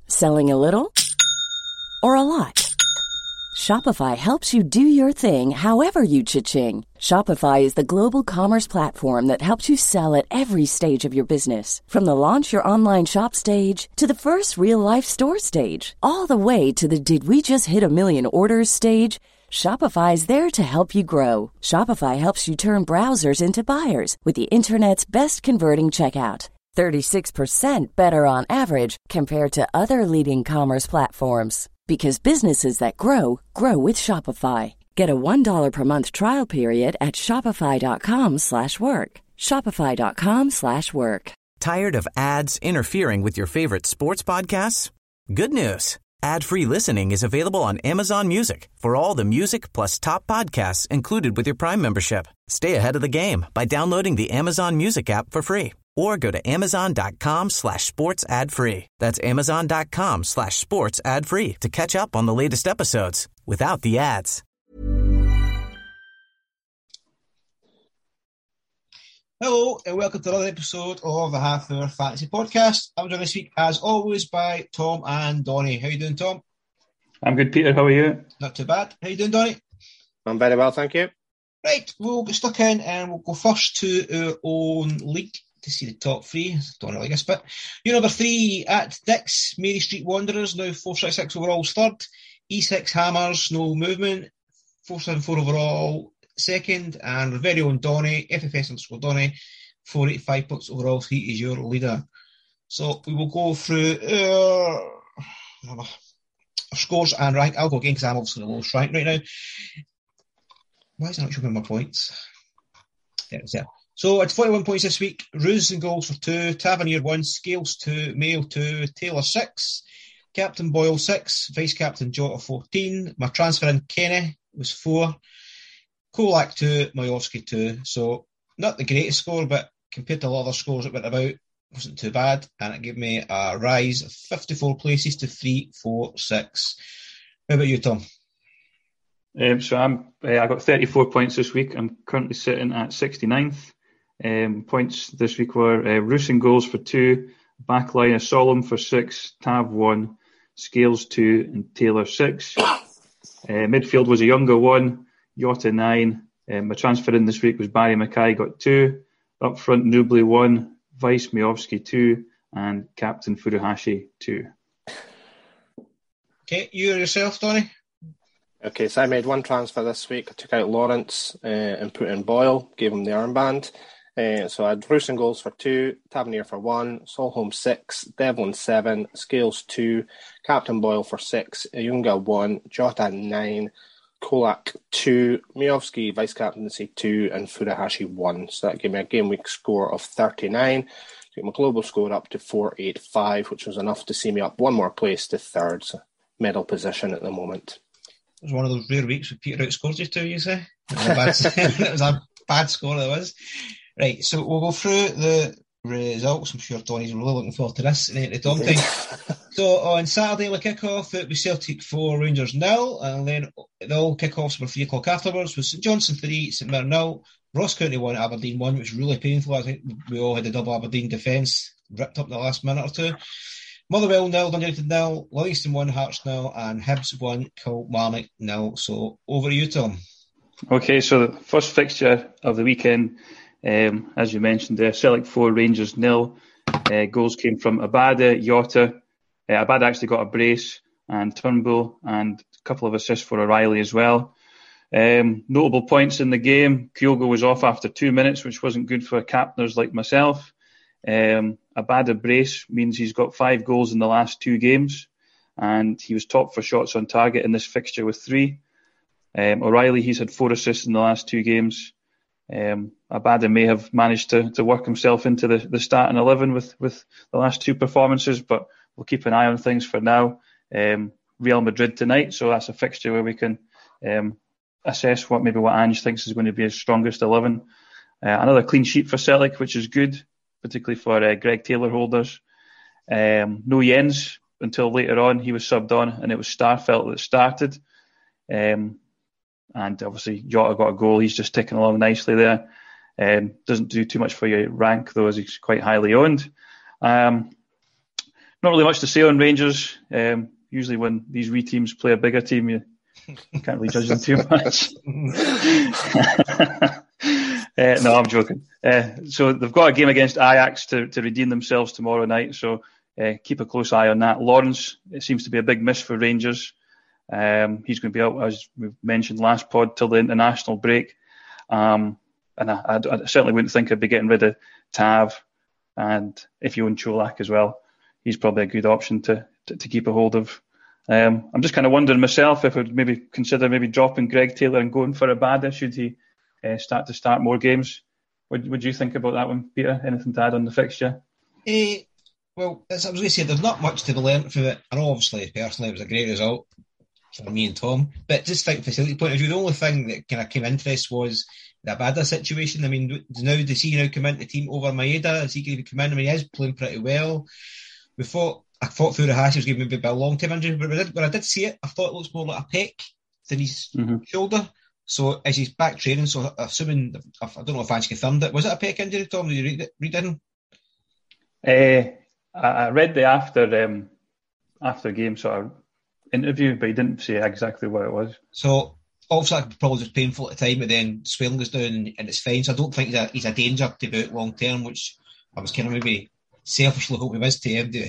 Selling a little or a lot? Shopify helps you do your thing however you cha-ching. Shopify is the global commerce platform that helps you sell at every stage of your business. From the launch your online shop stage to the first real-life store stage, all the way to the did we just hit a million orders stage. Shopify is there to help you grow. Shopify helps you turn browsers into buyers with the internet's best converting checkout. 36% better on average compared to other leading commerce platforms. Because businesses that grow, grow with Shopify. Get a $1 per month trial period at shopify.com/work. Shopify.com/work. Tired of ads interfering with your favorite sports podcasts? Good news. Ad-free listening is available on Amazon Music for all the music plus top podcasts included with your Prime membership. Stay ahead of the game by downloading the Amazon Music app for free or go to amazon.com/sports ad free. That's amazon.com/sports ad free to catch up on the latest episodes without the ads. Hello and welcome to another episode of the Half Hour Fantasy Podcast. I'm joined this week, as always, by Tom and Donny. How you doing, Tom? I'm good, Peter. How are you? Not too bad. How you doing, Donny? I'm very well, thank you. Right, we'll get stuck in and we'll go first to our own league to see the top three. Don't really like this bit. Your number 3 at Dix, Mary Street Wanderers, now 466 overall third. E6 Hammers, no movement, 474 overall second. And our very own Donny, FFS_Donny, 485 points overall. He is your leader. So we will go through our scores and rank. I'll go again because I'm obviously the lowest rank right now. Why is it not showing my points? There it's there. So at 41 points this week, Ruse and goals for 2, Tavernier 1, Scales 2, Mail 2, Taylor 6, Captain Boyle 6, Vice Captain Jota 14, my transfer in Kenny was 4, Kolak 2, Majowski 2. So not the greatest score, but compared to a lot of other scores that went about, wasn't too bad. And it gave me a rise of 54 places to 346. How about you, Tom? So I got 34 points this week. I'm currently sitting at 69th. Points this week were Roos and goals for 2, backline of Solemn for 6, Tav 1, Scales 2, and Taylor 6. Midfield was a younger 1, Jota 9. My transfer in this week was Barry Mackay, got 2. Up front, Nubly 1, Vice Majowski 2, and Captain Furuhashi 2. Okay, you yourself, Donny? Okay, so I made one transfer this week. I took out Lawrence and put in Boyle, gave him the armband. So I had Roos and goals for 2, Tavernier for 1, Solholm 6, Devlin 7, Scales 2, Captain Boyle for 6, Ayunga 1, Jota 9, Kolak 2, Majowski Vice Captaincy 2, and Furuhashi 1. So that gave me a game week score of 39. Took my global score up to 485, which was enough to see me up one more place to third, so medal position at the moment. It was one of those rare weeks where Peter outscored you 2, you say? That was a bad score, that was. Right, so we'll go through the results. I'm sure Donny's really looking forward to this in the Tom time. So on Saturday, the kick-off, it was Celtic 4, Rangers 0, and then the all kick-offs were 3 o'clock afterwards, was St Johnstone 3, St Mirren 0, Ross County 1, Aberdeen 1, which was really painful. I think we all had a double Aberdeen defence ripped up in the last minute or two. Motherwell 0, Dundee United 0, Livingston 1, Hearts 0, and Hibs 1, Kilmarnock 0. So over to you, Tom. Okay, so the first fixture of the weekend, as you mentioned there, Celtic 4, Rangers 0. Goals came from Abada, Jota. Abada actually got a brace, and Turnbull, and a couple of assists for O'Reilly as well. Notable points in the game. Kyogo was off after 2 minutes, which wasn't good for captainers like myself. Abada brace means he's got 5 goals in the last 2 games, and he was top for shots on target in this fixture with 3. O'Reilly, he's had 4 assists in the last 2 games. Abada may have managed to work himself into the starting 11 with the last 2 performances, but we'll keep an eye on things for now. Real Madrid tonight, so that's a fixture where we can assess what Ange thinks is going to be his strongest 11. Another clean sheet for Celtic, which is good, particularly for Greg Taylor holders. No Jens until later on. He was subbed on, and it was Starfelt that started. And obviously Jota got a goal. He's just ticking along nicely there. Doesn't do too much for your rank, though, as he's quite highly owned. not really much to say on Rangers. Usually when these wee teams play a bigger team, you can't really judge them too much. No, I'm joking. So they've got a game against Ajax to redeem themselves tomorrow night, so keep a close eye on that. Lawrence, it seems to be a big miss for Rangers. He's going to be out, as we've mentioned last pod, till the international break. And I certainly wouldn't think I'd be getting rid of Tav. And if you own Čolak as well, he's probably a good option to keep a hold of. I'm just kind of wondering myself if I'd maybe consider dropping Greg Taylor and going for Abada should he start more games. Would you think about that one, Peter? Anything to add on the fixture? Well, as I was going to say, there's not much to be learnt from it. I know, obviously, personally, it was a great result for me and Tom. But just from facility point of view, the only thing that kind of came interest was the Abada situation. I mean, does he now come into the team over Maeda? Is he going to come in? I mean, he is playing pretty well. I thought Furuhashi was going to be a long-term injury, but when I did see it, I thought it looks more like a pec than his shoulder. So as he's back training, so assuming, I don't know if Ange confirmed it, was it a pec injury, Tom? Did you read it? I read the after game sort of interview, but he didn't say exactly what it was. So obviously that probably just painful at the time, but then swelling goes down and it's fine. So I don't think he's a danger to be out long term, which I was kind of maybe selfishly hoping was to him.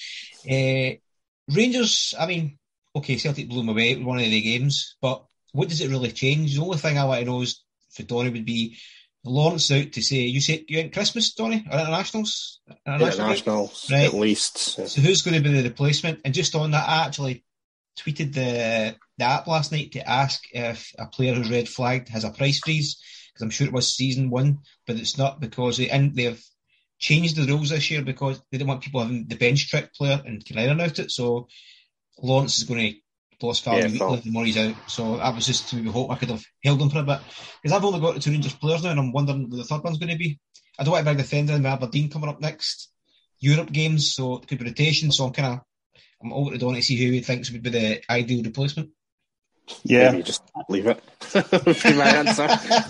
Rangers, I mean, okay, Celtic blew them away. It was one of the games, but what does it really change? The only thing I want to know is for Donny would be Lawrence out to say, you went Christmas, Donny, or internationals? Internationals, right, at least. Yeah. So who's going to be the replacement? And just on that, I actually tweeted the app last night to ask if a player who's red flagged has a price freeze, because I'm sure it was season 1, but it's not, because they've changed the rules this year because they didn't want people having the bench trick player and can iron out it. So Lawrence is going to lose value weekly the more he's out. So that was just to maybe hope I could have held him for a bit, because I've only got the 2 Rangers players now and I'm wondering who the third one's going to be. I don't want a big defender in Aberdeen coming up next Europe games, so it could be rotation. So I'm over to Donny to see who he thinks would be the ideal replacement. Yeah, maybe just leave it. Be my answer.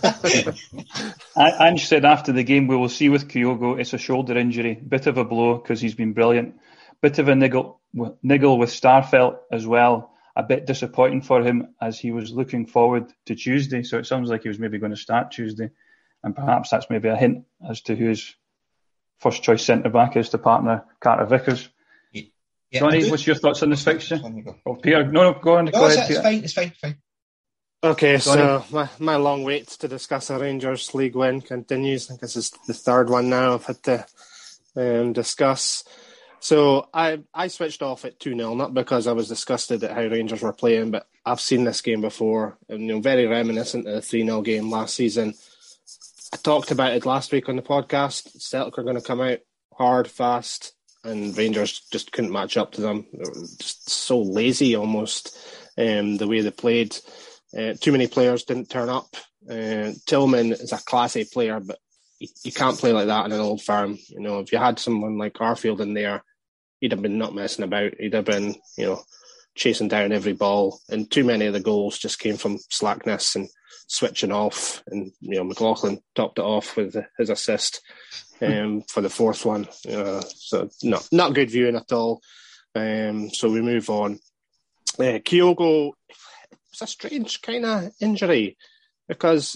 Ange said after the game, we will see with Kyogo. It's a shoulder injury, bit of a blow because he's been brilliant, bit of a niggle with Starfelt as well. A bit disappointing for him as he was looking forward to Tuesday. So it sounds like he was maybe going to start Tuesday, and perhaps that's maybe a hint as to who his first choice centre back is to partner Carter Vickers. Yeah, Johnny, what's your thoughts on this fixture? Oh, Peter, no, go on. Go ahead, it's fine. Okay, Johnny. So my long wait to discuss a Rangers League win continues. I think this is the third one now I've had to discuss. So I switched off at 2-0, not because I was disgusted at how Rangers were playing, but I've seen this game before, and very reminiscent of the 3-0 game last season. I talked about it last week on the podcast. Celtic are going to come out hard, fast, and Rangers just couldn't match up to them. They were just so lazy almost, the way they played. Too many players didn't turn up. Tillman is a Class A player, but you can't play like that in an old firm. If you had someone like Arfield in there, he'd have been not messing about. He'd have been, chasing down every ball. And too many of the goals just came from slackness and switching off. And, McLaughlin topped it off with his assist for the fourth one. So not good viewing at all. So we move on. Kyogo, it was a strange kind of injury because,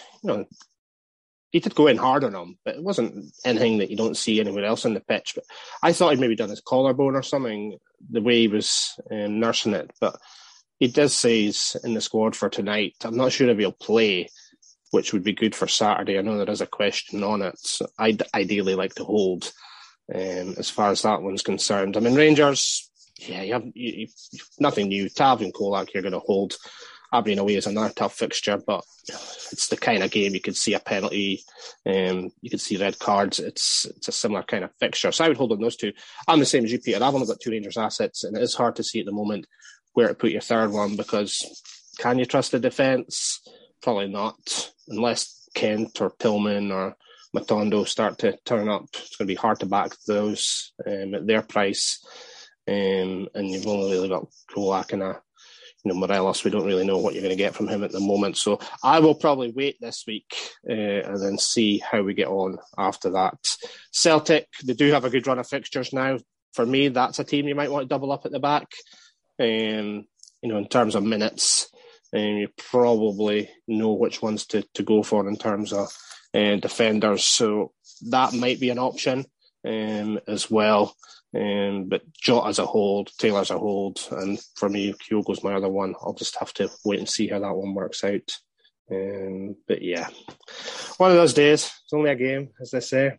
he did go in hard on him, but it wasn't anything that you don't see anywhere else on the pitch. But I thought he'd maybe done his collarbone or something, the way he was nursing it. But he does say he's in the squad for tonight. I'm not sure if he'll play, which would be good for Saturday. I know there is a question on it. So I'd ideally like to hold as far as that one's concerned. I mean, Rangers, you have nothing new. Tav and Čolak you're going to hold. Aberdeen away is another tough fixture, but it's the kind of game you could see a penalty, you could see red cards. It's a similar kind of fixture. So I would hold on those two. I'm the same as you, Peter. I've only got 2 Rangers assets, and it is hard to see at the moment where to put your third one, because can you trust the defence? Probably not, unless Kent or Tillman or Matondo start to turn up. It's going to be hard to back those at their price. And you've only really got Čolak and Morelos. We don't really know what you're going to get from him at the moment. So I will probably wait this week and then see how we get on after that. Celtic, they do have a good run of fixtures now. for me, that's a team you might want to double up at the back. In terms of minutes, you probably know which ones to go for in terms of defenders. So that might be an option as well. But Jota's a hold, Taylor's a hold, and for me, Kyogo's my other one. I'll just have to wait and see how that one works out. But yeah, one of those days. It's only a game, as they say.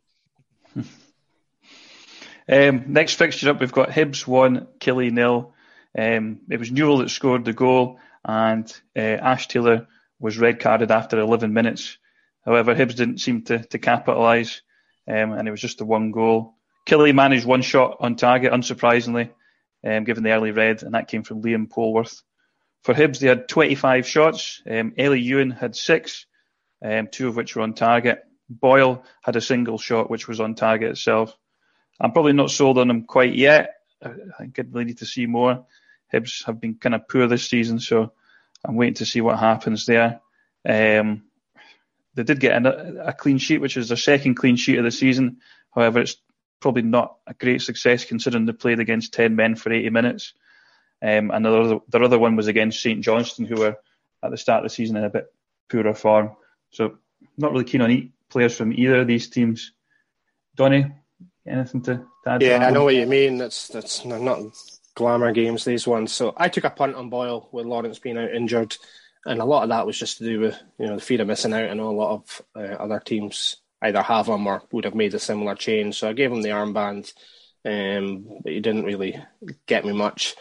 Next fixture up, we've got Hibs 1, Killie 0. It was Newell that scored the goal, and Ash Taylor was red carded after 11 minutes. However, Hibs didn't seem to capitalise, and it was just the one goal. Killie managed one shot on target, unsurprisingly, given the early red, and that came from Liam Polworth. For Hibs, they had 25 shots. Ellie Ewan had 6, 2 of which were on target. Boyle had a single shot, which was on target itself. I'm probably not sold on him quite yet. I think I'd really need to see more. Hibs have been kind of poor this season, so I'm waiting to see what happens there. They did get a clean sheet, which is their second clean sheet of the season. However, it's probably not a great success considering they played against 10 men for 80 minutes. And their other one was against St Johnstone, who were at the start of the season in a bit poorer form. So not really keen on players from either of these teams. Donny, anything to add? Yeah, I know what you mean. They're not glamour games, these ones. So I took a punt on Boyle with Lawrence being out injured, and a lot of that was just to do with the fear of missing out. I know a lot of other teams either have him or would have made a similar change. So I gave him the armband, but he didn't really get me much.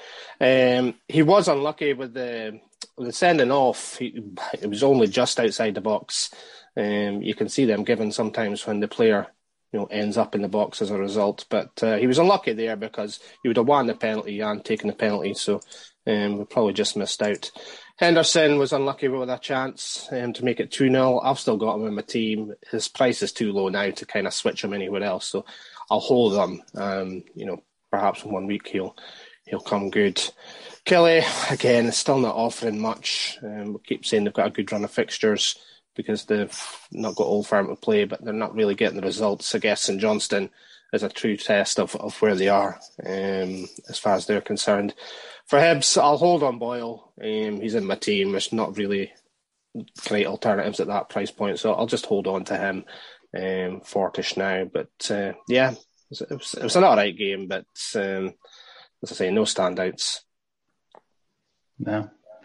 He was unlucky with the sending off. It was only just outside the box. You can see them given sometimes when the player ends up in the box as a result. But he was unlucky there because he would have won the penalty and taken the penalty. So we probably just missed out. Henderson was unlucky with a chance to make it 2-0. I've still got him in my team. His price is too low now to kind of switch him anywhere else. So I'll hold him. Perhaps in 1 week he'll come good. Killie, again, is still not offering much. We keep saying they've got a good run of fixtures because they've not got Old Firm to play, but they're not really getting the results. I guess St Johnstone is a true test of where they are as far as they're concerned. For Hibs, I'll hold on Boyle. He's in my team. There's not really great alternatives at that price point, so I'll just hold on to him. Fortish now, but yeah, it was an alright game, but as I say, no standouts. No.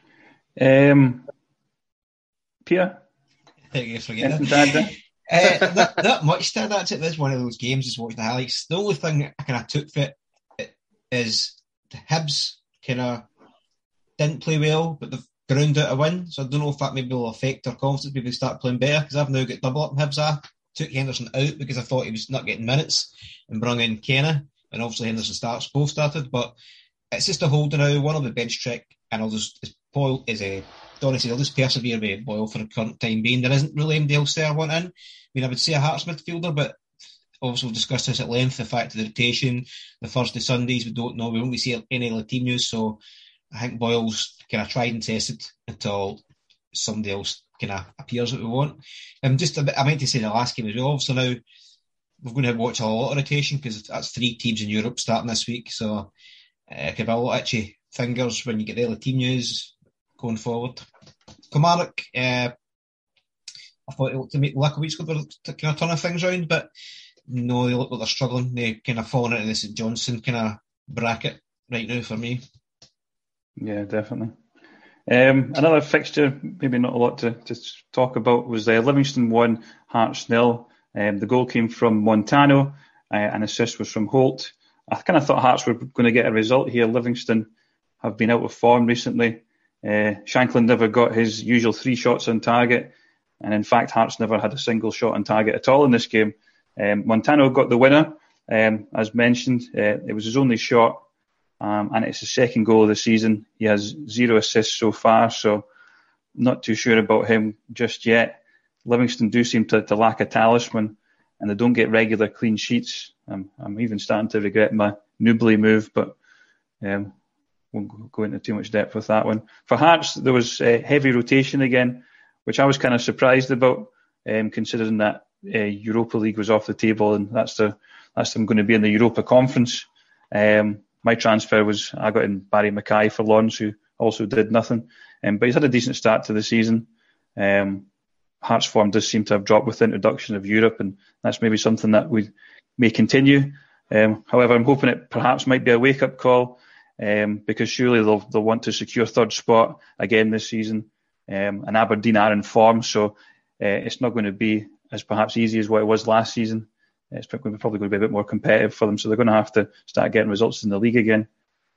Peter? You forget that. Not much to that. It is one of those games, just watching the highlights. The only thing I kind of took for it is the Hibs kind of didn't play well, but they've ground out a win. So I don't know if that maybe will affect their confidence. Maybe start playing better, because I've now got double up in Hibs. I took Henderson out because I thought he was not getting minutes and brought in Kenna, and obviously Henderson both started. But it's just a hold now. One of the bench trick, and I'll just Donny said, I'll just persevere with Boyle for the current time being. There isn't really anybody else there I want in. I mean, I would say a Hearts midfielder, but also we've discussed this at length, the fact of the rotation, the Thursday, Sundays, we don't know. We won't see any other team news, so I think Boyle's kind of tried and tested until somebody else kind of appears that we want. Just a bit, I meant to say the last game as well. So now we're going to watch a lot of rotation because that's 3 teams in Europe starting this week, so it could be a lot of itchy fingers when you get the other team news going forward. Kilmarnock, I thought it looked to make Likovic to kind of turn things around, but no, they look like they're struggling. They're kind of falling into the St Johnstone kind of bracket right now for me. Yeah, definitely. Another fixture, maybe not a lot to talk about, was Livingston 1, Hearts 0. The goal came from Montano, and assist was from Holt. I kind of thought Hearts were going to get a result here. Livingston have been out of form recently. Shankland never got his usual 3 shots on target, and in fact Hearts never had a single shot on target at all in this game. Montano got the winner, as mentioned. It was his only shot, and it's his second goal of the season. He has 0 assists so far, so not too sure about him just yet. Livingston do seem to lack a talisman, and they don't get regular clean sheets. I'm even starting to regret my Newbley move, but won't go into too much depth with that one. For Hearts, there was heavy rotation again, which I was kind of surprised about, considering that Europa League was off the table, and that's them going to be in the Europa Conference. My transfer was, I got in Barry Mackay for Lawrence, who also did nothing. But he's had a decent start to the season. Hearts' form does seem to have dropped with the introduction of Europe, and that's maybe something that we may continue. However, I'm hoping it perhaps might be a wake-up call, because surely they'll want to secure third spot again this season. And Aberdeen are in form, so it's not going to be as perhaps easy as what it was last season. It's probably going to be a bit more competitive for them, so they're going to have to start getting results in the league again.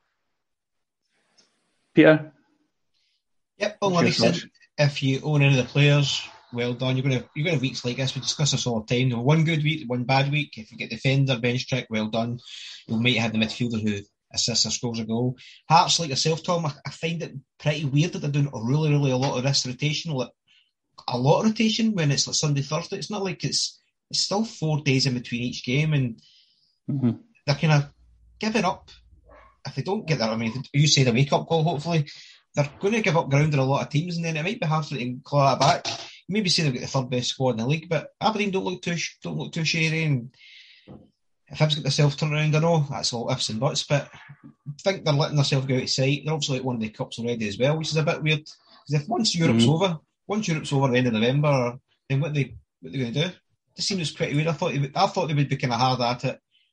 Peter? Yep, if you own any of the players, well done. You're going to have weeks like this. We discuss this all the time. One good week, one bad week. If you get defender, bench trick, well done. You might have the midfielder who assists or scores a goal. Hearts, like yourself, Tom, I find it pretty weird that they're doing really, really a lot of this rotation. Like, a lot of rotation when it's like Sunday, Thursday. It's not like it's still 4 days in between each game, and they're kind of giving up. If they don't get that, I mean, you say the wake-up call, hopefully, they're going to give up ground in a lot of teams, and then it might be hard for them to claw that back. Maybe say they've got the third best squad in the league, but Aberdeen don't look too shady, and if Hibs get themselves turned around, I know that's all ifs and buts, but I think they're letting themselves go out of sight. They're obviously at one of the cups already as well, which is a bit weird. Because if once Europe's over the end of November, then what are they going to do? It seems pretty weird. I thought they would be kind of hard at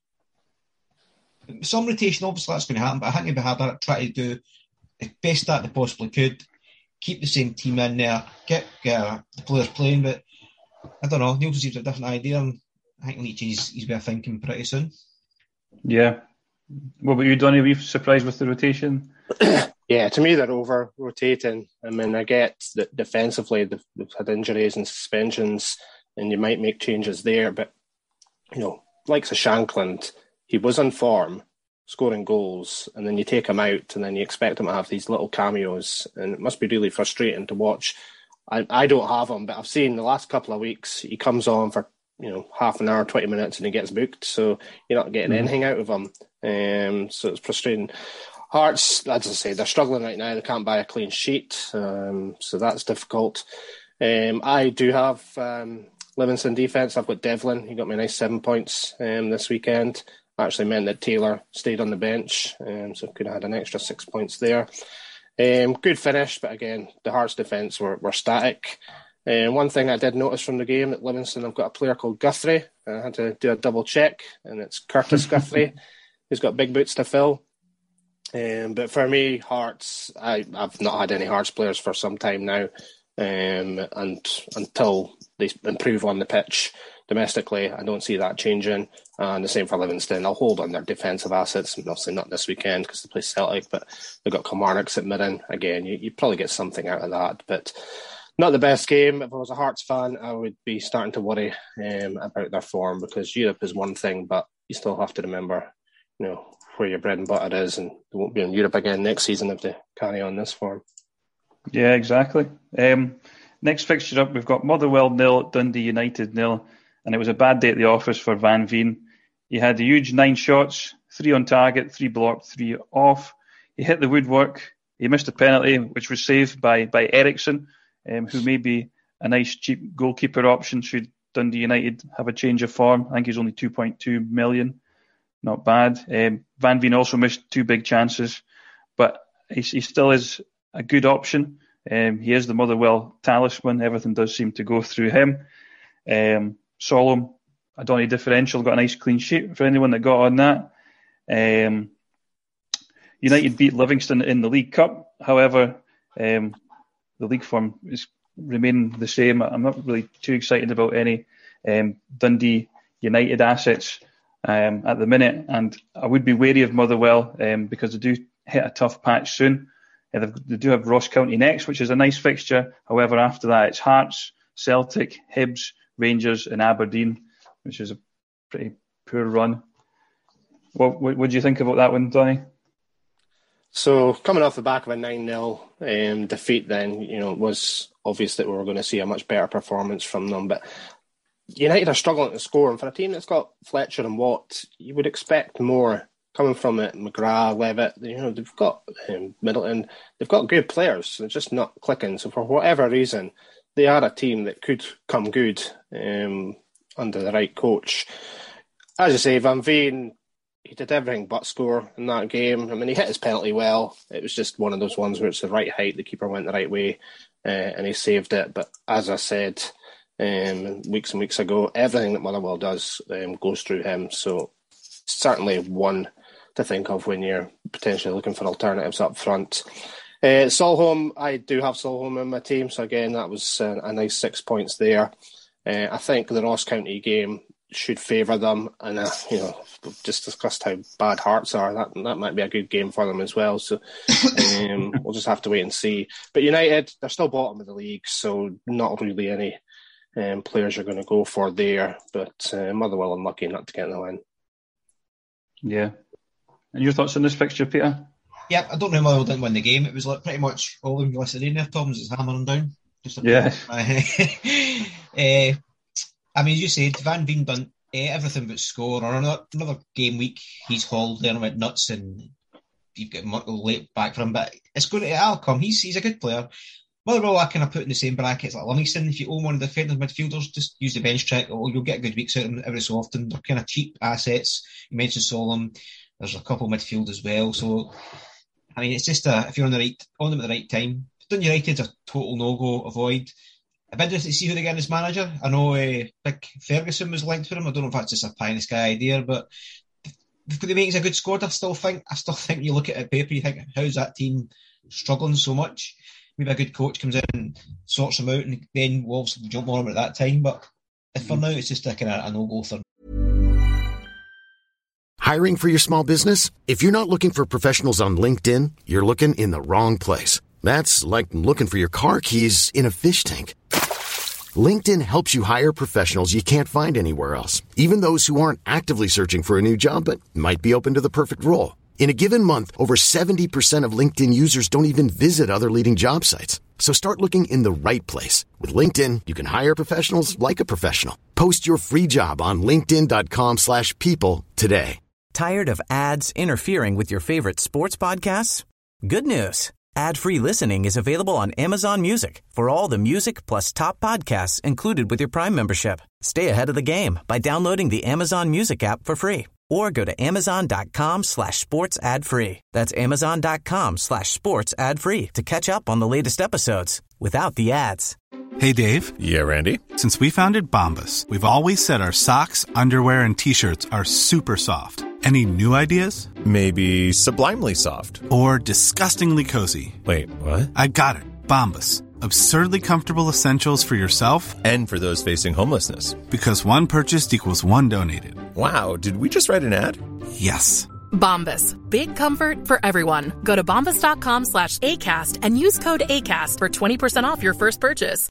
it. Some rotation, obviously, that's going to happen, but I think they'd be hard at it, try to do the best that they possibly could, keep the same team in there, get the players playing, but I don't know, Nielsen seems a different idea, and I think he needs to change his way of thinking pretty soon. Yeah. What about you, Donny? Were you surprised with the rotation? Yeah, to me they're over-rotating. I mean, I get that defensively they've had injuries and suspensions, and you might make changes there, but, you know, like Shankland, he was on form, scoring goals, and then you take him out and then you expect him to have these little cameos, and it must be really frustrating to watch. I don't have him, but I've seen the last couple of weeks he comes on for, you know, half an hour, 20 minutes, and he gets booked, so you're not getting anything out of him. So it's frustrating. Hearts, as I say, they're struggling right now. They can't buy a clean sheet, so that's difficult. I do have Livingston defence. I've got Devlin. He got me a nice 7 points this weekend. Actually meant that Taylor stayed on the bench, so could have had an extra 6 points there. Good finish, but again, the Hearts defence were static. One thing I did notice from the game at Livingston, I've got a player called Guthrie. I had to do a double check, and it's Curtis Guthrie, who's got big boots to fill. But for me, Hearts, I've not had any Hearts players for some time now, and until they improve on the pitch domestically, I don't see that changing. And the same for Livingston. I'll hold on their defensive assets, obviously not this weekend because they play Celtic, but they've got Kilmarnock at Midden. Again, you probably get something out of that, but not the best game. If I was a Hearts fan, I would be starting to worry about their form, because Europe is one thing, but you still have to remember, you know, where your bread and butter is, and they won't be in Europe again next season if they carry on this form. Yeah, exactly. Next fixture up, we've got Motherwell 0, Dundee United 0, and it was a bad day at the office for Van Veen. He had a huge 9 shots, 3 on target, 3 blocked, 3 off. He hit the woodwork. He missed a penalty, which was saved by Eriksson, who may be a nice cheap goalkeeper option should Dundee United have a change of form. I think he's only 2.2 million. Not bad. Van Veen also missed 2 big chances, but he still is a good option. He is the Motherwell talisman. Everything does seem to go through him. Solomon, Adoni differential, got a nice clean sheet for anyone that got on that. United beat Livingston in the League Cup. However, the league form is remaining the same. I'm not really too excited about any Dundee United assets at the minute, and I would be wary of Motherwell because they do hit a tough patch soon. They do have Ross County next, which is a nice fixture. However, after that, it's Hearts, Celtic, Hibs, Rangers and Aberdeen, which is a pretty poor run. What do you think about that one, Donny? So coming off the back of a 9-0 defeat then, you know, it was obvious that we were going to see a much better performance from them. But United are struggling to score, and for a team that's got Fletcher and Watt, you would expect more coming from it. McGrath, Levitt, you know, they've got Middleton, they've got good players. They're just not clicking. So for whatever reason, they are a team that could come good under the right coach. As you say, Van Veen, he did everything but score in that game. I mean, he hit his penalty well. It was just one of those ones where it's the right height, the keeper went the right way, and he saved it. But as I said weeks and weeks ago, everything that Motherwell does goes through him. So certainly one to think of when you're potentially looking for alternatives up front. Solholm, I do have Solholm in my team. So again, that was a nice 6 points there. I think the Ross County game should favour them, and we've just discussed how bad Hearts are. That might be a good game for them as well. So we'll just have to wait and see. But United, they're still bottom of the league, so not really any players you're going to go for there. But Motherwell unlucky not to get the win. Yeah. And your thoughts on this fixture, Peter? Yeah, I don't know Motherwell didn't win the game. It was like pretty much all in listed in there, Tom's is hammering down. Yeah. I mean, as you said, Van Veen done everything but score. Or another game week, he's hauled there and went nuts, and you've got Muckle late back for him. But it's going to, it'll come. He's a good player. Motherwell, I kind of put in the same brackets like Livingston. If you own one of the defenders midfielders, just use the bench trick. You'll get good weeks out of them every so often. They're kind of cheap assets. You mentioned Solomon. There's a couple midfield as well. So, I mean, it's just if you're on them at the right time. Dun United's a total no-go, avoid. I've been interested to see who they get in as manager. I know Big Ferguson was linked for him. I don't know if that's just a pie in the sky idea, but they've got the makings a good squad. I still think you look at it paper, you think, how's that team struggling so much? Maybe a good coach comes in and sorts them out, and then Wolves will jump on them at that time. But for now, it's just a kind of a no-go for them. Hiring for your small business? If you're not looking for professionals on LinkedIn, you're looking in the wrong place. That's like looking for your car keys in a fish tank. LinkedIn helps you hire professionals you can't find anywhere else, even those who aren't actively searching for a new job but might be open to the perfect role. In a given month, over 70% of LinkedIn users don't even visit other leading job sites. So start looking in the right place. With LinkedIn, you can hire professionals like a professional. Post your free job on linkedin.com/people today. Tired of ads interfering with your favorite sports podcasts? Good news. Ad-free listening is available on Amazon Music for all the music plus top podcasts included with your Prime membership. Stay ahead of the game by downloading the Amazon Music app for free or go to amazon.com/sports ad free. That's amazon.com/sports ad free to catch up on the latest episodes without the ads. Hey, Dave. Yeah, Randy. Since we founded Bombas, we've always said our socks, underwear, and T-shirts are super soft. Any new ideas? Maybe sublimely soft. Or disgustingly cozy. Wait, what? I got it. Bombas. Absurdly comfortable essentials for yourself and for those facing homelessness. Because one purchased equals one donated. Wow, did we just write an ad? Yes. Bombas. Big comfort for everyone. Go to bombas.com/ACAST and use code ACAST for 20% off your first purchase.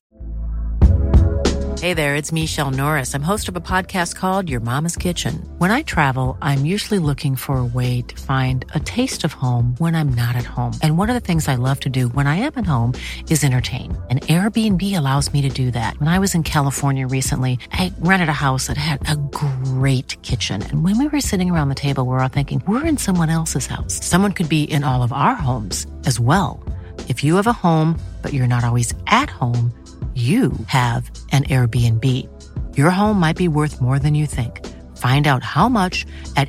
Hey there, it's Michelle Norris. I'm host of a podcast called Your Mama's Kitchen. When I travel, I'm usually looking for a way to find a taste of home when I'm not at home. And one of the things I love to do when I am at home is entertain. And Airbnb allows me to do that. When I was in California recently, I rented a house that had a great kitchen. And when we were sitting around the table, we were all thinking, we're in someone else's house. Someone could be in all of our homes as well. If you have a home, but you're not always at home, you have an Airbnb. Your home might be worth more than you think. Find out how much at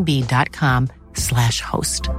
airbnb.com/host.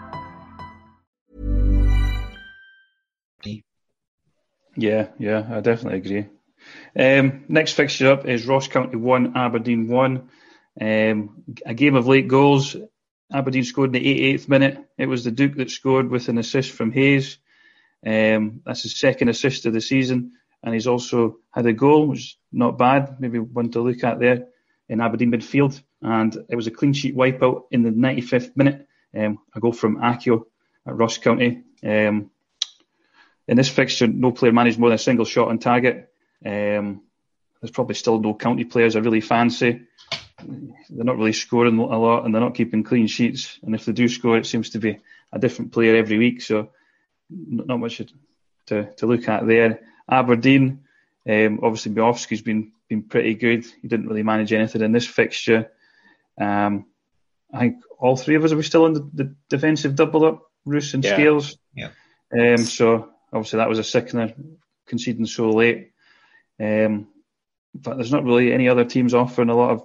Yeah, I definitely agree. Next fixture up is Ross County 1, Aberdeen 1. A game of late goals. Aberdeen scored in the 88th minute. It was the Duke that scored with an assist from Hayes. That's his second assist of the season. And he's also had a goal, which is not bad, maybe one to look at there in Aberdeen midfield. And it was a clean sheet wipeout in the 95th minute. A goal from Akio at Ross County. In this fixture, no player managed more than a single shot on target. There's probably still no county players I really fancy. They're not really scoring a lot and they're not keeping clean sheets. And if they do score, it seems to be a different player every week. So not much to look at there. Aberdeen, obviously Biofsky's been pretty good. He didn't really manage anything in this fixture. I think all three of us are still in the defensive double up, Roos and Scales. Yeah. So obviously that was a sickener, conceding so late. But there's not really any other teams offering a lot of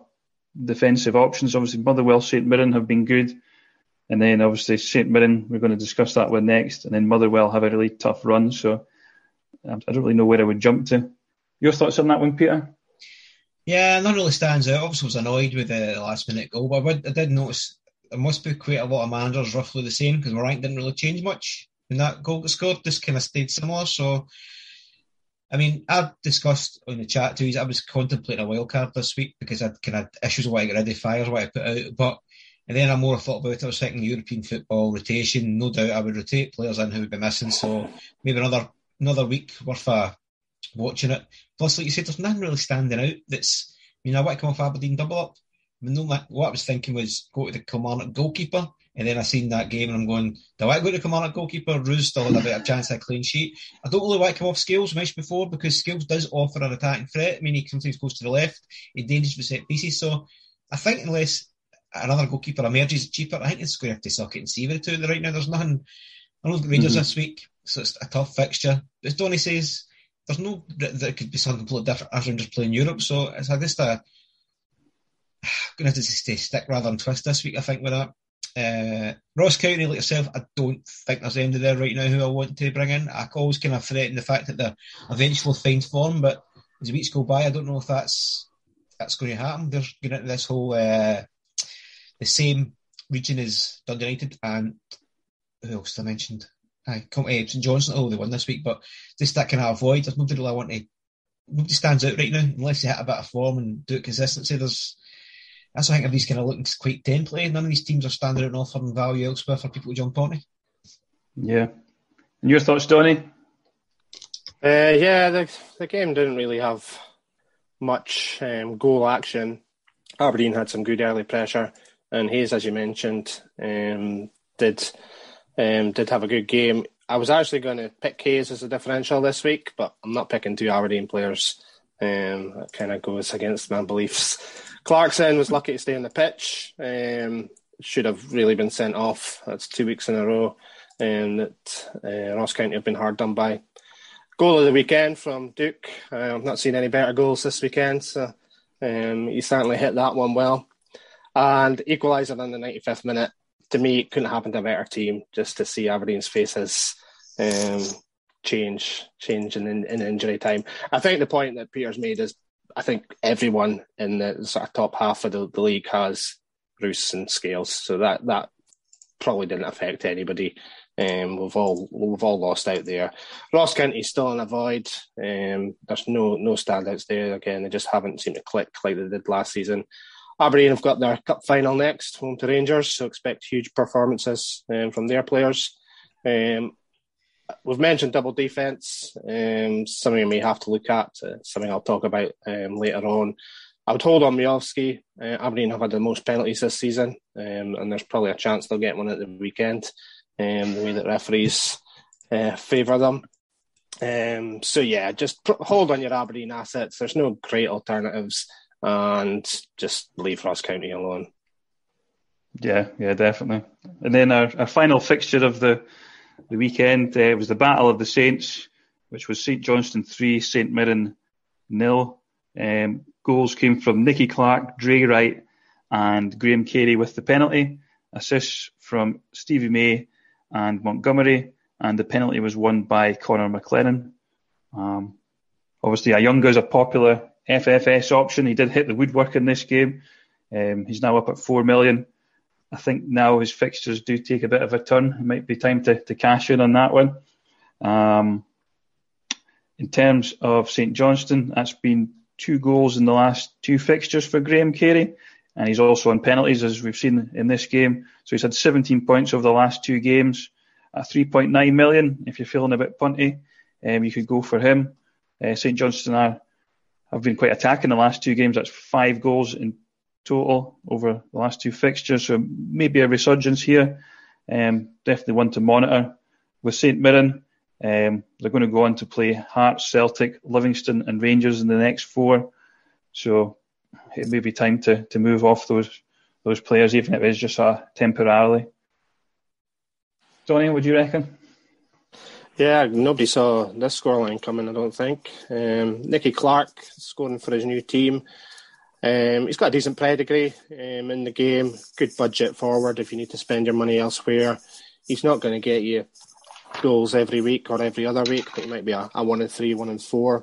defensive options. Obviously, Motherwell, St Mirren have been good. And then obviously St Mirren, we're going to discuss that one next. And then Motherwell have a really tough run. So I don't really know where I would jump to. Your thoughts on that one, Peter? Yeah, none really stands out. Obviously, I was annoyed with the last-minute goal, but I did notice there must be quite a lot of managers roughly the same because my rank didn't really change much when that goal got scored. This kind of stayed similar. So, I mean, I've discussed on the chat too, I was contemplating a wild card this week because I'd kind of issues with what I get rid of, fires, what I put out. And then I more thought about it. I was thinking European football rotation. No doubt I would rotate players in who would be missing. So maybe another week worth watching it. Plus, like you said, there's nothing really standing out. I want to come off Aberdeen double up. I mean, what I was thinking was go to the Kilmarnock goalkeeper. And then I seen that game and I'm going, do I want to go to the Kilmarnock goalkeeper? Roos still had a better chance of a clean sheet. I don't really want to come off Scales, mentioned before, because Scales does offer an attacking threat. I mean, he sometimes goes to the left. He dangerous with set pieces. So I think unless another goalkeeper emerges cheaper, I think it's going to have to suck it and see with the two right now. There's nothing. I know the Rangers this week, so it's a tough fixture. As Donny says, there's no that could be something completely different as Rangers play in Europe. So it's just going to have to stay stick rather than twist this week, I think, with that. Ross County, like yourself, I don't think there's anybody there right now who I want to bring in. I always kind of threaten the fact that they're eventually find form, but as the weeks go by, I don't know if that's going to happen. They're going into this whole the same region as Dundee United and who else I mentioned? St Johnstone. They won this week, but just that kind of avoid. There's nobody really nobody stands out right now unless they hit a bit of form and do it consistency. That's why I think everybody's kind of looking quite template. None of these teams are standing out and offering value elsewhere for people to jump on. Yeah. And your thoughts, Donny? The game didn't really have much goal action. Aberdeen had some good early pressure, and Hayes, as you mentioned, did have a good game. I was actually going to pick Hayes as a differential this week, but I'm not picking two Aberdeen players. That kind of goes against my beliefs. Clarkson was lucky to stay on the pitch. Should have really been sent off. That's 2 weeks in a row. That Ross County have been hard done by. Goal of the weekend from Duke. I've not seen any better goals this weekend, so he certainly hit that one well. And equaliser in the 95th minute. To me, it couldn't happen to a better team. Just to see Aberdeen's faces change in injury time. I think the point that Peter's made is, I think everyone in the sort of top half of the league has Roos and Scales, so that probably didn't affect anybody. We've all lost out there. Ross County's still in a void. There's no standouts there. Again, they just haven't seemed to click like they did last season. Aberdeen have got their cup final next, home to Rangers, so expect huge performances from their players. We've mentioned double defence, something we may have to look at, something I'll talk about later on. I would hold on Miovski. Aberdeen have had the most penalties this season, and there's probably a chance they'll get one at the weekend, the way that referees favour them. Just hold on your Aberdeen assets. There's no great alternatives, and just leave Ross County alone. Yeah, definitely. And then our final fixture of the weekend was the Battle of the Saints, which was St Johnstone 3, St Mirren 0. Goals came from Nicky Clark, Dre Wright and Graham Carey with the penalty. Assists from Stevie May and Montgomery, and the penalty was won by Conor McLennan. Obviously, Ayunga's a popular FFS option. He did hit the woodwork in this game. He's now up at 4 million. I think now his fixtures do take a bit of a turn. It might be time to cash in on that one. In terms of St Johnstone, that's been 2 goals in the last 2 fixtures for Graham Carey, and he's also on penalties, as we've seen in this game. So he's had 17 points over the last 2 games at 3.9 million. If you're feeling a bit punty, you could go for him. St Johnstone have been quite attacking the last 2 games. That's 5 goals in total over the last 2 fixtures, so maybe a resurgence here. Definitely one to monitor. With St Mirren, they're going to go on to play Hearts, Celtic, Livingston and Rangers in the next 4, so it may be time to move off those players, even if it is just temporarily. Donny, what do you reckon? Yeah, nobody saw this scoreline coming, I don't think. Nicky Clark scoring for his new team. He's got a decent pedigree in the game, good budget forward if you need to spend your money elsewhere. He's not going to get you goals every week or every other week. I think it might be a 1 in 3, 1 in 4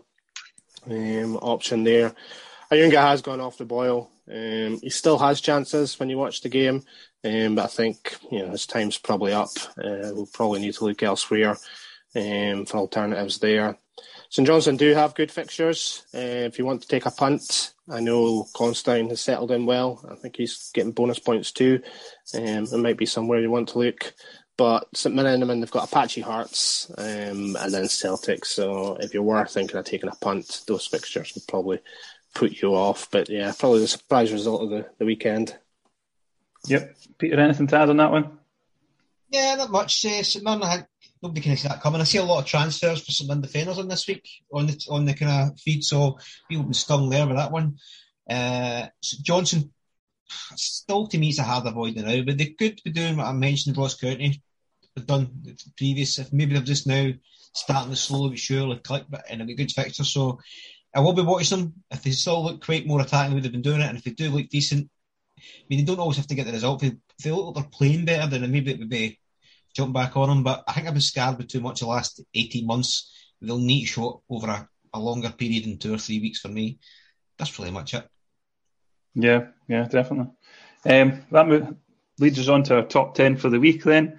option there. Ayunga has gone off the boil. He still has chances when you watch the game, but I think his time's probably up. We'll probably need to look elsewhere for alternatives there. St Johnstone do have good fixtures. If you want to take a punt, I know Constantine has settled in well. I think he's getting bonus points too. It might be somewhere you want to look. But St Mirren, they've got Apache Hearts and then Celtic. So if you were thinking of taking a punt, those fixtures would probably put you off. But yeah, probably the surprise result of the weekend. Yep. Peter, anything to add on that one? Yeah, not much. St Mirren, nobody can see that coming. I see a lot of transfers for St Mirren defenders on this week on the kind of feed, so people have been stung there with that one. St Johnstone, still to me it's a hard avoid now, but they could be doing what I mentioned Ross County have done previous. If maybe they're just now starting to slowly but surely click, but in a good fixture. So I will be watching them. If they still look quite more attacking the way they've been doing it, and if they do look decent, I mean, they don't always have to get the result. If they look like they're playing better, then maybe it would be jump back on them. But I think I've been scarred with too much the last 18 months. They'll need to show it over a longer period than 2 or 3 weeks for me. That's pretty much it. Yeah, definitely. That leads us on to our top 10 for the week then.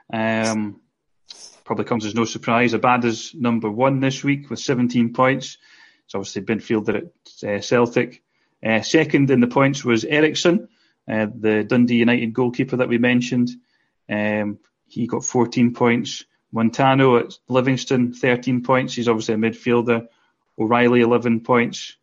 Probably comes as no surprise. Abada's number 1 this week with 17 points. It's obviously midfielder at Celtic. Second in the points was Eriksson, the Dundee United goalkeeper that we mentioned. He got 14 points. Montano at Livingston, 13 points. He's obviously a midfielder. O'Reilly, 11 points.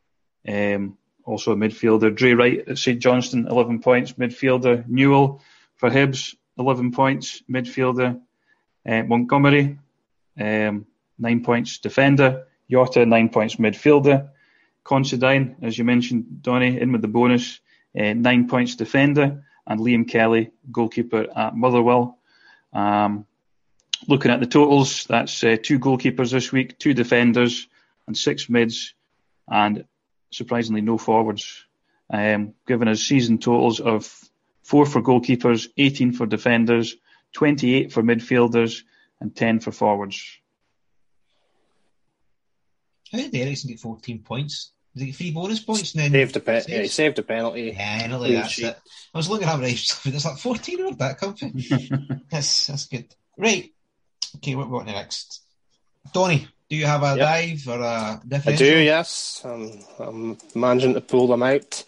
Also a midfielder. Dre Wright at St Johnstone, 11 points, midfielder. Newell for Hibs, 11 points, midfielder. Montgomery, 9 points, defender. Jota, 9 points, midfielder. Considine, as you mentioned, Donny, in with the bonus, 9 points, defender. And Liam Kelly, goalkeeper at Motherwell. Looking at the totals, that's 2 goalkeepers this week, 2 defenders, and 6 mids, and surprisingly no forwards. Giving us season totals of 4 for goalkeepers, 18 for defenders, 28 for midfielders, and 10 for forwards. How did Eriksson get 14 points? Did he get 3 bonus points? And then he saved a penalty. Yeah, that's it. I was looking at how it's like 14. Where'd that come from? That's good. Right. Okay, what about next? Donny, do you have a dive or a differential? I do, yes. I'm managing to pull them out.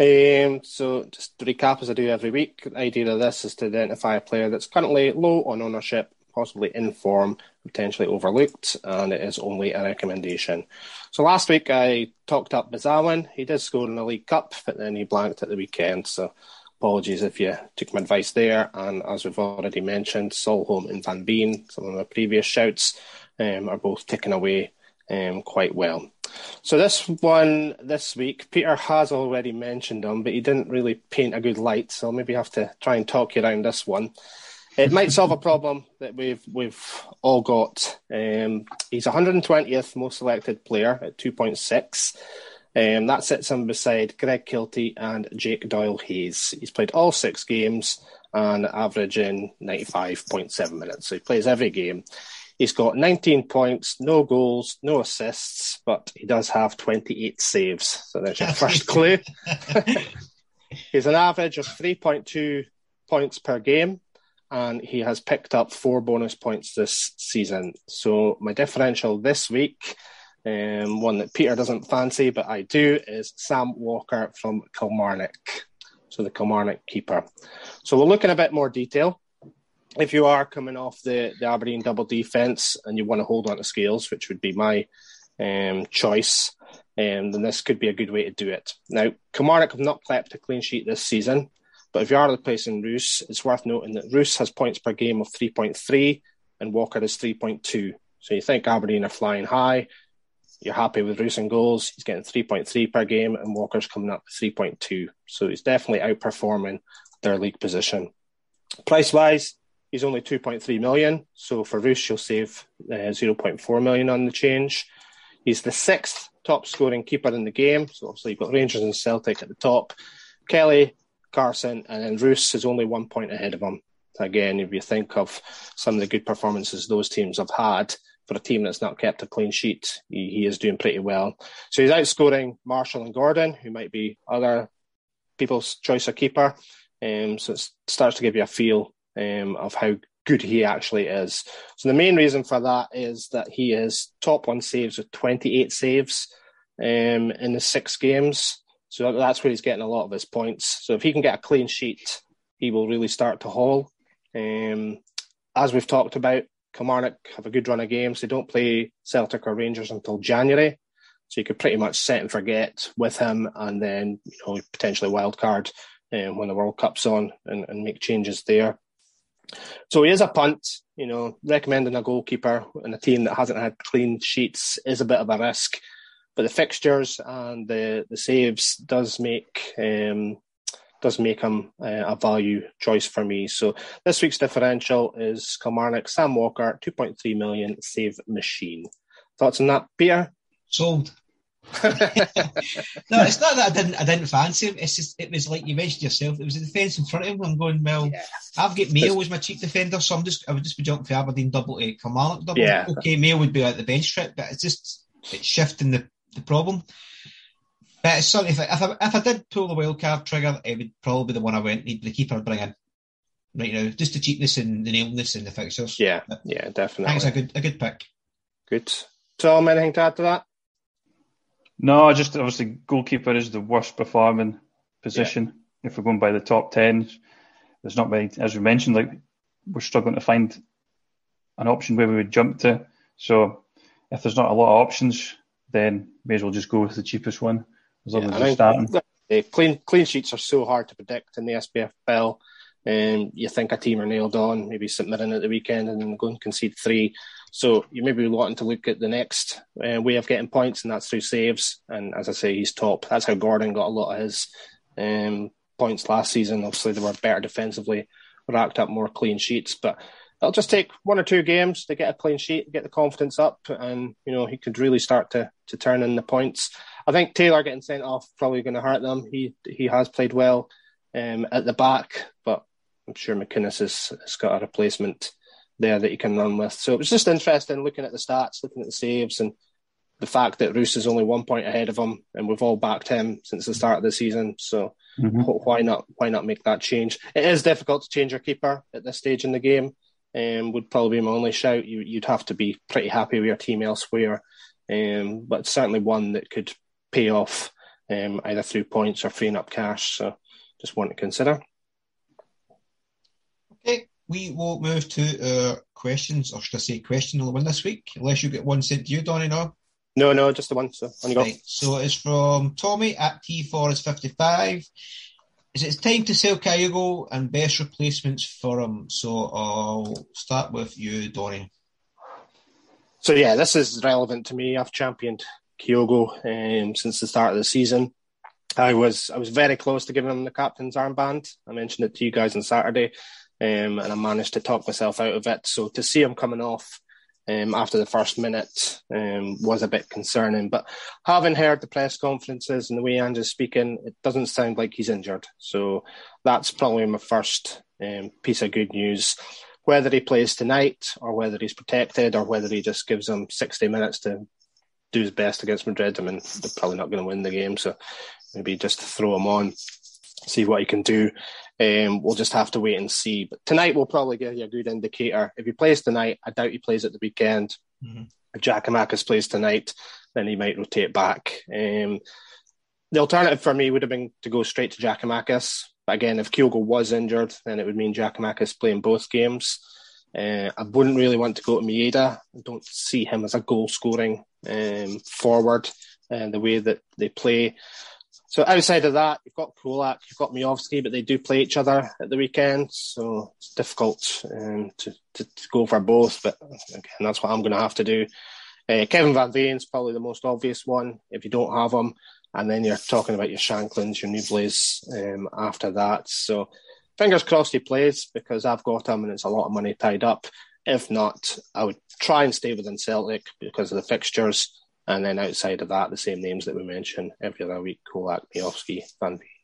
So just to recap, as I do every week, the idea of this is to identify a player that's currently low on ownership, possibly in form, potentially overlooked, and it is only a recommendation. So last week I talked up Bazawin. He did score in the League Cup, but then he blanked at the weekend, so apologies if you took my advice there. And as we've already mentioned, Solholm and Van Veen, some of my previous shouts, are both ticking away quite well. So this one this week, Peter has already mentioned him, but he didn't really paint a good light, so I'll maybe have to try and talk you around this one. It might solve a problem that we've all got. He's 120th most selected player at 2.6. That sits him beside Greg Kiltie and Jake Doyle-Hayes. He's played all 6 games and averaging 95.7 minutes. So he plays every game. He's got 19 points, no goals, no assists, but he does have 28 saves. So there's your first clue. He's an average of 3.2 points per game, and he has picked up 4 bonus points this season. So my differential this week, one that Peter doesn't fancy, but I do, is Sam Walker from Kilmarnock. So the Kilmarnock keeper. So we'll look in a bit more detail. If you are coming off the Aberdeen double defence and you want to hold on to Scales, which would be my choice, then this could be a good way to do it. Now, Kilmarnock have not kept a clean sheet this season, but if you are replacing Roos, it's worth noting that Roos has points per game of 3.3 and Walker is 3.2. So you think Aberdeen are flying high, you're happy with Roos and goals, he's getting 3.3 per game and Walker's coming up with 3.2. So he's definitely outperforming their league position. Price-wise, he's only 2.3 million. So for Roos, you'll save 0.4 million on the change. He's the 6th top scoring keeper in the game. So obviously you've got Rangers and Celtic at the top. Kelly, Carson, and then Roos is only 1 point ahead of him. Again, if you think of some of the good performances those teams have had for a team that's not kept a clean sheet, he is doing pretty well. So he's outscoring Marshall and Gordon, who might be other people's choice of keeper. So it starts to give you a feel of how good he actually is. So the main reason for that is that he is top on saves with 28 saves in the 6 games. So that's where he's getting a lot of his points. So if he can get a clean sheet, he will really start to haul. As we've talked about, Kilmarnock have a good run of games. They don't play Celtic or Rangers until January. So you could pretty much set and forget with him, and then potentially wild card when the World Cup's on and make changes there. So he is a punt. Recommending a goalkeeper in a team that hasn't had clean sheets is a bit of a risk. But the fixtures and the saves does make him a value choice for me. So this week's differential is Kilmarnock, Sam Walker, 2.3 million, save machine. Thoughts on that, Peter? Sold. No, it's not that I didn't fancy him. It's just, it was like you mentioned yourself, it was the defence in front of him. I'm going, I've got Mayo as my cheap defender, so I would just be jumping for Aberdeen double to Kilmarnock double. Yeah. Okay, Mayo would be at the bench trip, but it's shifting the problem. But it's something, if I did pull the wildcard trigger, it would probably be the one I went, the keeper I'd bring in right now. Just the cheapness and the nailedness in the fixtures. Yeah, definitely. I think it's a good pick. Good. Tom, anything to add to that? No, just obviously goalkeeper is the worst performing position. Yeah. If we're going by the top 10, there's not many, as we mentioned, we're struggling to find an option where we would jump to. So if there's not a lot of options, then may as well just go with the cheapest one. As long as you're starting. Clean sheets are so hard to predict in the SPFL. You think a team are nailed on, maybe St Mirren at the weekend and then go and concede 3. So you may be wanting to look at the next way of getting points, and that's through saves. And as I say, he's top. That's how Gordon got a lot of his points last season. Obviously, they were better defensively, racked up more clean sheets. But it'll just take 1 or 2 games to get a clean sheet, get the confidence up, and he could really start to turn in the points. I think Taylor getting sent off probably going to hurt them. He has played well at the back, but I'm sure McInnes has got a replacement there that he can run with. So it was just interesting looking at the stats, looking at the saves, and the fact that Roos is only 1 point ahead of him, and we've all backed him since the start of the season. So why not make that change? It is difficult to change your keeper at this stage in the game. Would probably be my only shout. You'd have to be pretty happy with your team elsewhere, but it's certainly one that could pay off either through points or freeing up cash. So just one to consider. Okay, we will move to our questions, or should I say question of the win this week, unless you get one sent to you, Donnie, no? No, just the one, so on you go. Right, so it's from Tommy at T4is55. It's time to sell Kyogo and best replacements for him. So I'll start with you, Donnie. So yeah, this is relevant to me. I've championed Kyogo since the start of the season. I was very close to giving him the captain's armband. I mentioned it to you guys on Saturday, and I managed to talk myself out of it. So to see him coming off after the first minute was a bit concerning. But having heard the press conferences and the way Andrew's speaking, it doesn't sound like he's injured. So that's probably my first piece of good news. Whether he plays tonight or whether he's protected or whether he just gives him 60 minutes to do his best against Madrid, I mean, they're probably not going to win the game. So maybe just throw him on, see what he can do. We'll just have to wait and see. But tonight will probably give you a good indicator. If he plays tonight, I doubt he plays at the weekend. Mm-hmm. If Giakoumakis plays tonight, then he might rotate back. The alternative for me would have been to go straight to Giakoumakis. But again, if Kyogo was injured, then it would mean Giakoumakis playing both games. I wouldn't really want to go to Maeda. I don't see him as a goal-scoring forward the way that they play. So outside of that, you've got Kolak, you've got Miovski, but they do play each other at the weekend, so it's difficult to go for both. But again, that's what I'm going to have to do. Kevin Van Veen's probably the most obvious one if you don't have him, and then you're talking about your Shanklins, your Nubleys after that. So fingers crossed he plays, because I've got him and it's a lot of money tied up. If not, I would try and stay within Celtic because of the fixtures. And then outside of that, the same names that we mention every other week: Kolak, Miovski, Van Veen.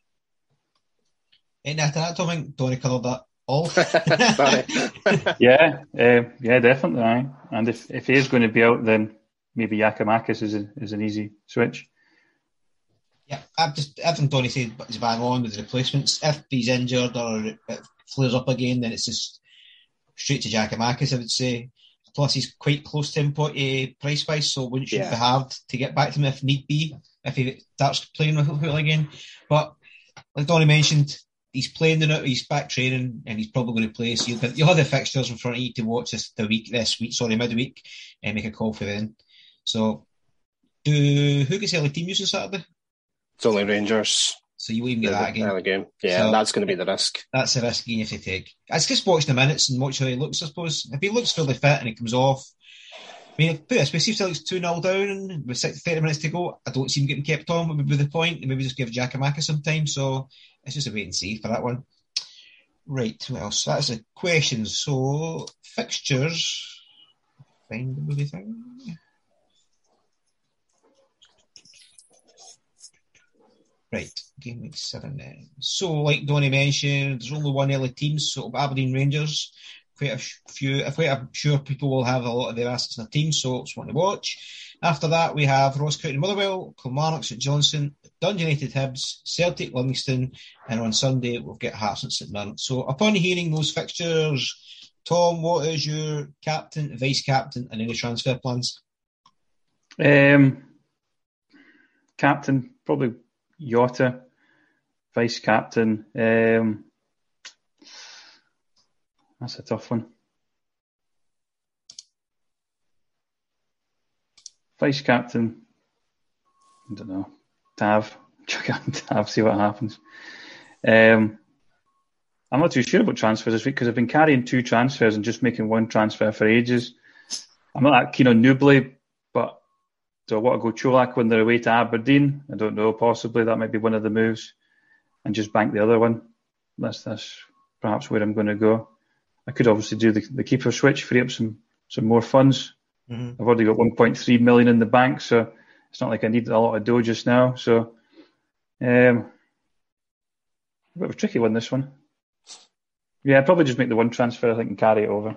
I don't think Donny covered that all. Yeah, definitely. Aye. And if he is going to be out, then maybe Giakoumakis is an easy switch. Yeah, everything Donny said is bang on with the replacements. If he's injured or it flares up again, then it's just straight to Giakoumakis, I would say. Plus, he's quite close to him price-wise, so it wouldn't be hard to get back to him if need be, if he starts playing with Liverpool again. But, like Donny mentioned, he's playing the night, he's back training, and he's probably going to play. So you'll have the fixtures in front of you to watch midweek, and make a call for then. So, who gets the early team use on Saturday? It's only Rangers. So you won't even get that again. Game. Yeah, so that's going to be the risk. That's the risk you have to take. It's just watching the minutes and watch how he looks, I suppose. If he looks fully fit and he comes off, I mean, put it this way, see if Celtic's 2-0 down and with 30 minutes to go, I don't see him getting kept on, would be the point. And maybe just give Giakoumakis some time. So it's just a wait and see for that one. Right, well, so that's the questions. So, fixtures. Find the movie thing. Right, game week 7 then. So, like Donny mentioned, there's only one early team, so Aberdeen Rangers. I'm sure people will have a lot of their assets in their team, so it's one to watch. After that, we have Ross County Motherwell, Kilmarnock St Johnstone, Dundee United Hibs, Celtic Livingston, and on Sunday we'll get Hearts and St Mirren. So, upon hearing those fixtures, Tom, what is your captain, vice captain, and any transfer plans? Captain, probably Jota. Vice captain, that's a tough one. Vice captain, I don't know. Tav, chuck it on Tav, see what happens. I'm not too sure about transfers this week because I've been carrying 2 transfers and just making 1 transfer for ages. I'm not that keen on Newbley, but do I want to go Cholak when they're away to Aberdeen? I don't know. Possibly that might be one of the moves, and just bank the other one. That's perhaps where I'm going to go. I could obviously do the keeper switch, free up some more funds. Mm-hmm. I've already got 1.3 million in the bank, so it's not like I need a lot of dough just now. So, a bit of a tricky one, this one. Yeah, I'd probably just make the 1 transfer, I think, and carry it over.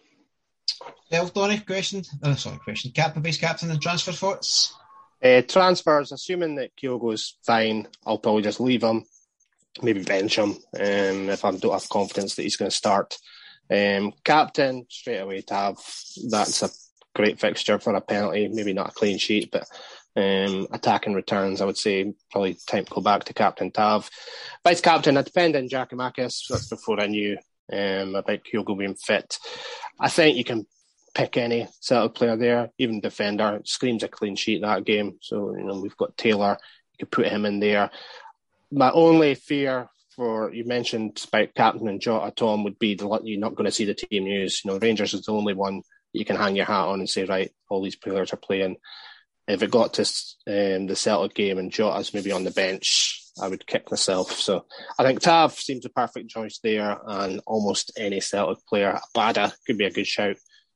Donny, question. Vice captain and transfer thoughts? Transfers, assuming that Kyogo's fine, I'll probably just leave him, maybe bench him if I don't have confidence that he's going to start. Captain, straight away Tav. That's a great fixture for a penalty, maybe not a clean sheet, but attacking returns, I would say probably time to go back to Captain Tav. Vice captain, I depend on Giakoumakis. That's before I knew about Kyogo being fit. I think you can pick any Celtic player there, even defender. It screams a clean sheet that game. So, we've got Taylor. You could put him in there. My only fear you mentioned about captain and Jota, Tom, would be you're not going to see the team news. Rangers is the only one that you can hang your hat on and say, right, all these players are playing. If it got to the Celtic game and Jota's maybe on the bench, I would kick myself. So I think Tav seems a perfect choice there, and almost any Celtic player. Abada could be a good shout.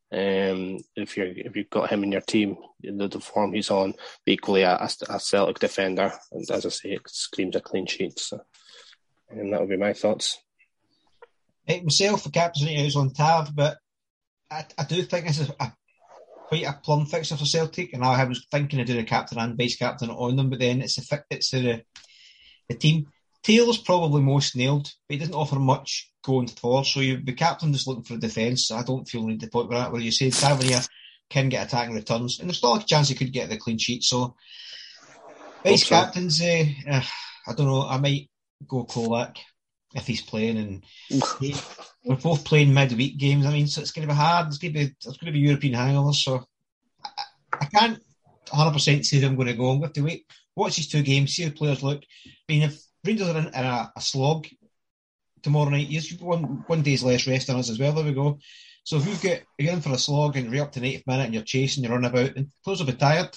If you've got him in your team, the form he's on, equally a Celtic defender, and as I say, it screams a clean sheet. So, and that would be my thoughts. Myself, the captain is on Tav, but I do think this is quite a plum fixture for Celtic, and I was thinking of doing a captain and vice captain on them, but then it's the team. Taylor's probably most nailed, but he doesn't offer much going forward. So the captain just looking for a defence. I don't feel need to point with that. Where you say Tavernier can get attacking returns, and there's still a chance he could get the clean sheet. So vice captains, I don't know. I might go Kolak if he's playing, and we're both playing midweek games. I mean, so it's going to be hard. There's going to be European hangovers. So I can't 100% say who I'm going to go. I'm going to wait, watch these 2 games, see how players look. I mean, if Rangers are in a slog tomorrow night, you've got one day's less rest on us as well. There we go. So if you're in for a slog and you're up to 90th minute and you're chasing, you're running about, and players will be tired.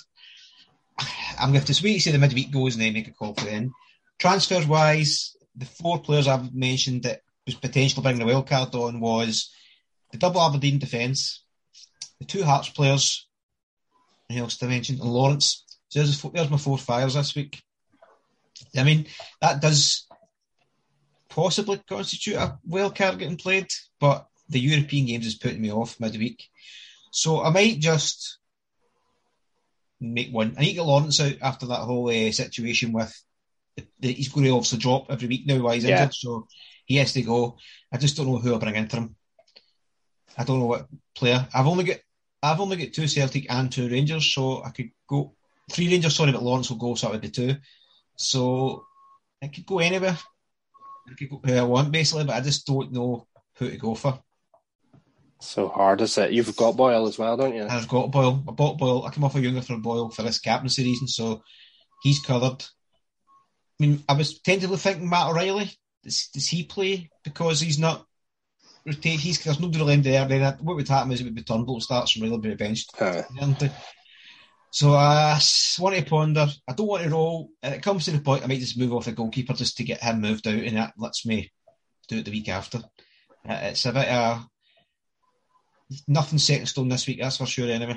I'm going to have to wait to see the midweek goes and then make a call for then. Transfers wise, the 4 players I've mentioned that was potentially bringing the wild card on was the double Aberdeen defence, the 2 Hearts players, Anything else to mention? And Lawrence. So there's my 4 fires this week. I mean, that does possibly constitute a wild card getting played, but the European games is putting me off midweek. So I might just make one. I need to get Lawrence out after that whole situation with he's going to obviously drop every week now while he's injured, so he has to go. I just don't know who I'll bring into him. I don't know what player. I've only got 2 Celtic and 2 Rangers, so I could go 3 Rangers. Sorry, but Lawrence will go, so that would be 2. So I could go anywhere. I could go who I want basically, but I just don't know who to go for. So hard, is it? You've got Boyle as well, don't you? I've got Boyle. I bought Boyle. I came off a Younger for Boyle for this captaincy reason, so he's covered. I mean, I was tentatively thinking Matt O'Reilly. Does he play because he's not? There's no delay there. Then what would happen is it would be Turnbull starts from O'Reilly benched. So I want to ponder. I don't want to roll. And it comes to the point I might just move off the goalkeeper just to get him moved out, and that lets me do it the week after. It's a bit nothing set in stone this week, that's for sure. Anyway,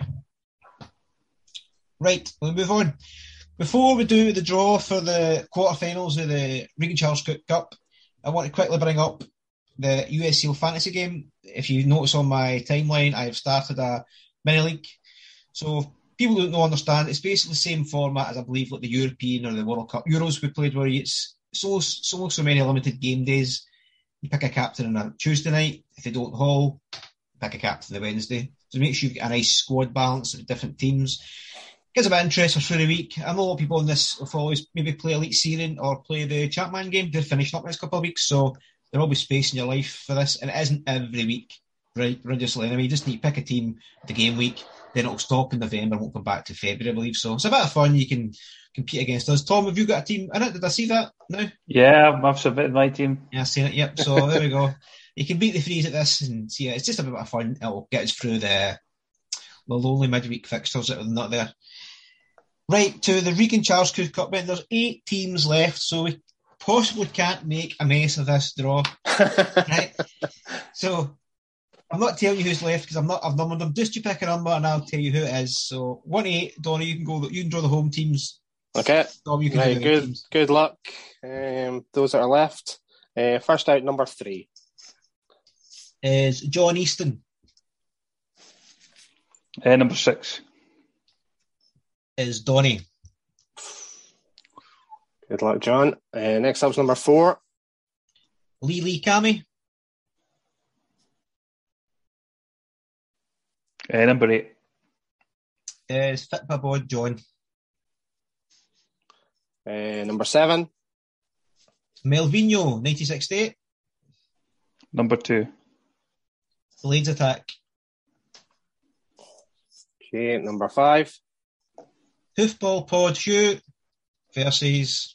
right, we'll move on. Before we do the draw for the quarterfinals of the Regan Charles Cook Cup, I want to quickly bring up the USL Fantasy game. If you notice on my timeline, I have started a mini league. So people who don't understand, it's basically the same format as I believe like the European or the World Cup Euros we played, where it's so many limited game days. You pick a captain on a Tuesday night. If they don't haul, pick a captain the Wednesday. So make sure you've got a nice squad balance of different teams. Gives a bit of interest for through the week. I know a lot of people on this will always maybe play Elite Syrian or play the Chapman game. They're finishing up the next couple of weeks, so there'll be space in your life for this. And it isn't every week, right? Religiously. Anyway, you just need to pick a team the game week. Then it'll stop in November and won't come back to February, I believe. So it's a bit of fun. You can compete against us. Tom, have you got a team in it? Did I see that? No? Yeah, I've submitted my team. Yeah, I've seen it. Yep. So there we go. You can beat the freeze at this and see it. It's just a bit of fun. It'll get us through the lonely midweek fixtures that are not there. Right, to the Regan Charles Cook Cup. There's 8 teams left, so we possibly can't make a mess of this draw. Right? So I'm not telling you who's left because I've numbered them. Just you pick a number and I'll tell you who it is. So 1 to 8, Donnie, you can draw the home teams. Okay. Dom, you can right, do the good teams. Good luck. Those that are left. First out, number 3. Is John Easton. Number 6. Is Donnie. Good luck, John. Next up's number 4. Lee Cammy. Number 8. Is Fitbabod John. Number 7. Melvinho, 1968. Number 2. Blades Attack. Okay, number 5. Hoofball Pod Hugh versus...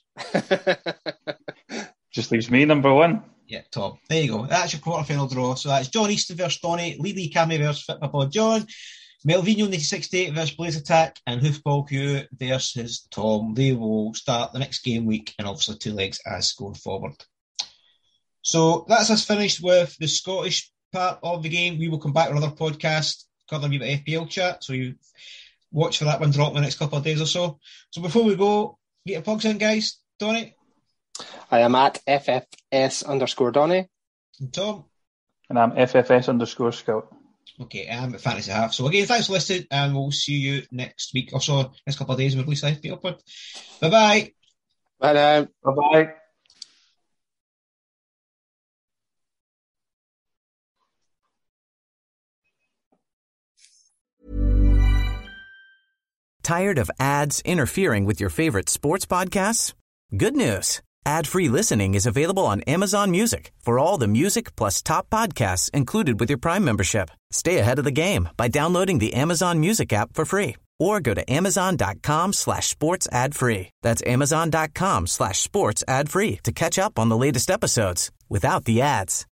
Just leaves me number 1. Yeah, Tom. There you go. That's your quarter-final draw. So that's John Easton versus Donnie, Lee Cammy versus Fitbabod John, Melvinho 1968 versus Blaze Attack, and Hoofball Hugh versus Tom. They will start the next game week and obviously 2 legs as going forward. So that's us finished with the Scottish part of the game. We will come back with another podcast covering a bit of FPL chat, so you watch for that one drop in the next couple of days or so. So before we go, get your plugs in, guys. Donnie? I am at FFS_Donnie. And Tom? And I'm FFS_Scout. Okay, I'm at Fantasy Half. So again, thanks for listening, and we'll see you next week or so, next couple of days when we release the FPL pod. Bye-bye. Bye now. Bye-bye. Tired of ads interfering with your favorite sports podcasts? Good news. Ad-free listening is available on Amazon Music for all the music plus top podcasts included with your Prime membership. Stay ahead of the game by downloading the Amazon Music app for free or go to amazon.com/sports ad free. That's amazon.com/sports ad free to catch up on the latest episodes without the ads.